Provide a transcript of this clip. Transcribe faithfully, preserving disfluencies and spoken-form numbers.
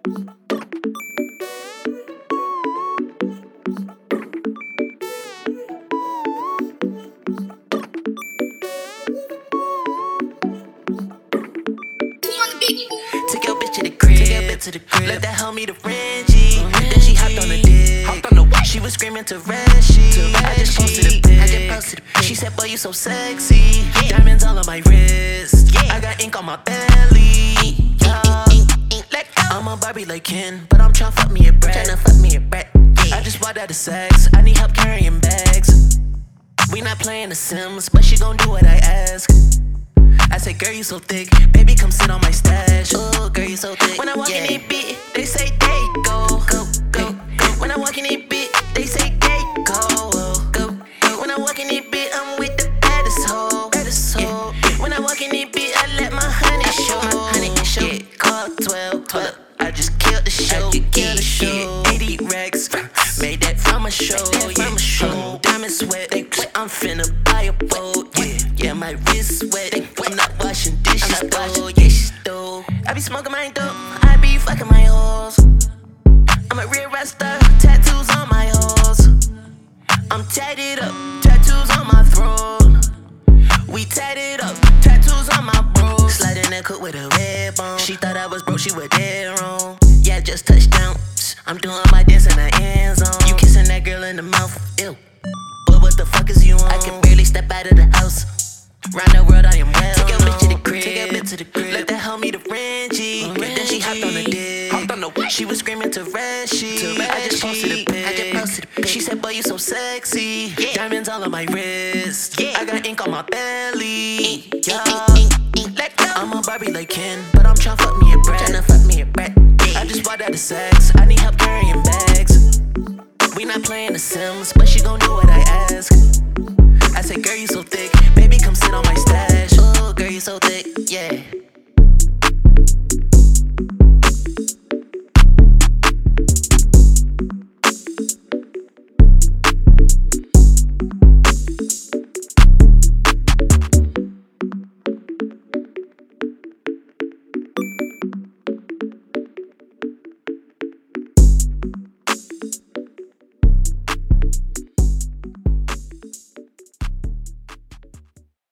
Took your bitch to the crib, Took your bitch to the crib. Let that homie the Reggie. Mm-hmm. Then she hopped on the dick, hopped on the what? She was screaming to Reggie. I just posted a pic, I just posted a pic. She said, boy, you so sexy. Yeah. Diamonds all on my wrist, yeah. I got ink on my belly. Yeah. Let go. I'm a Barbie like Ken, but I'm tryna fuck me a brat. Tryna fuck me a brat. Yeah. I just bought out the sex. I need help carrying bags. We not playing The Sims, but she gon' do what I ask. I said, girl, you so thick, baby, come sit on my stash. Oh, girl, you so thick. When I walk yeah. in it, beat, they say, they go, go, go, go. When I walk in it, beat, they say, they go, go, go. When I walk in it, beat, I'm with the baddest hoe, baddest hoe. Yeah. When I walk in it, beat, I let my honey show, my honey show. Yeah, call twelve, hold up, I just killed the show, I killed the show. eighty racks, made that from a show, yeah, from a show. Diamonds sweat, they wet, I'm finna buy a boat, yeah, yeah, my wrist wet. I'm not washing dishes, I'm not washing dishes, though. I be smoking my dope, I be fucking my hoes. I'm a real rockstar, tattoos on my hoes. I'm tatted up, tattoos on my throat. We tatted up, tattoos on my bros. Slide in that cook with a red bone. She thought I was broke, she was dead wrong. Yeah, just touched down. I'm doing my dance in the end zone. You kissing that girl in the mouth, ew. But what the fuck is you on? I can barely step out of the house. Round the world, I am well. Take your bitch to the crib, Take your bitch to the crib. Let that homie the Reggie. Mm-hmm. Then she hopped on the dick, hopped on the what? She was screaming to Reggie. To I just posted a pic, I just posted a pic. She said, boy, you so sexy. Yeah. Diamonds all on my wrist, yeah. I got ink on my belly. Yeah. Let go. I'm a Barbie like Ken, but I'm tryna fuck me a brat. Tryna fuck me a brat. Yeah. I just bought out the sex. I need help carrying bags. We not playing The Sims, but she gon' do what I ask. I said, girl, you so thick,